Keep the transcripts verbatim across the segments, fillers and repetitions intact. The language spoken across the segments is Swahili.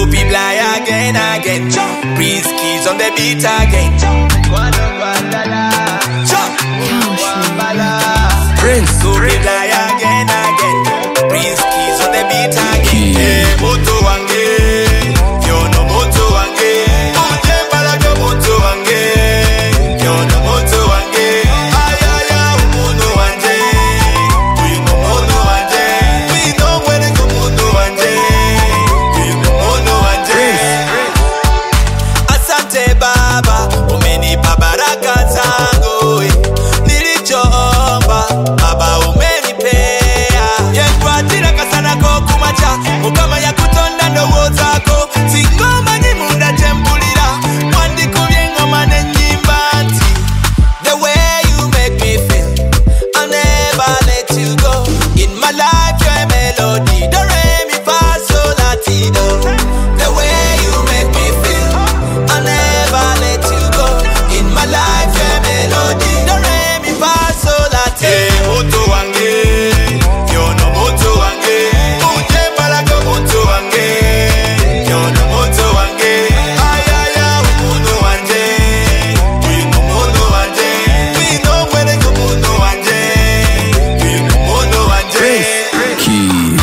people again, again. Breeze keys on the beat again. Prince, so people again, again. Breeze keys on the beat again. Hey, moto wange, yo no moto wange. Uje balaga moto wange, yo no moto wange. Ayaya umuno wange, we no mono wange. We no mwene kumuno wange, we no mono wange. Asante Baba, umenipa baraka zangu, nilichoomba Baba umenipea. Yekwatira kasana ko kumacha, mukama ya kutonda ndogo zako. Singoma ni munda tembulira, wandi kubye ngoma ne nyimba nti. The way you make me feel, I'll never let you go. In my life you're a melody, do re mi fa sol la ti do. The way you make me feel, I'll never let you go. In my life you're a melody, do re mi fa sol la ti do. Hey, moto wange, yo no moto wange. Uje balaga moto wange, yo no moto wange. Ayaya umuno wange, we no mono wange. We no mwene kumuno wange, we no mono wange. Key.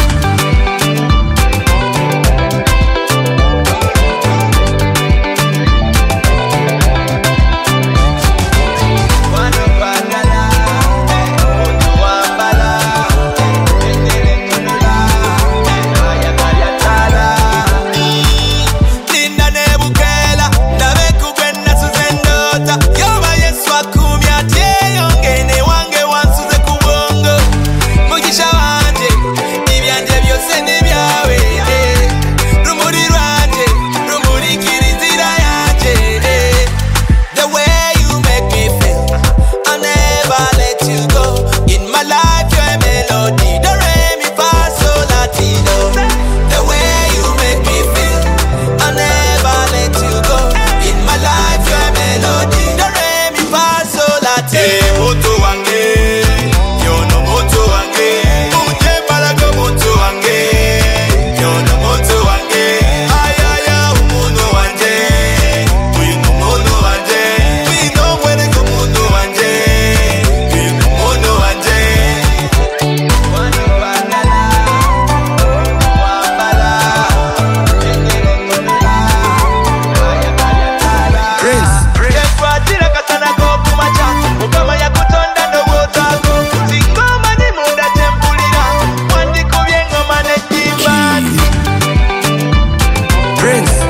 Linda nebukela, ndabe kugwena suzendota. Yoba Yesu akumya tie yongene wange wansuze kubongo. Mugisha wanje, ibyanje byose nibyawe. eh. Rumuri rwanje, rumurikira inzira yanje. eh. The way you make me feel, I'll never let you go. In my life you're a melody, do re mi fa sol la ti do. The way you make me feel, I'll never let you go. In my life you're a melody, do re mi fa sol la ti do. Hey, moto wange, yo no moto wange. Uje balaga moto wange, yo no moto wange. Ayaya umuno wange, we no mono wange. We no mwene kumuno wange, we no mono wange. Prince, yekwatira kasana ko kumacha, mukama ya kutonda ndogo zako. Singoma ni munda tembulira, wandi kubye ngoma ne nyimba. Prince.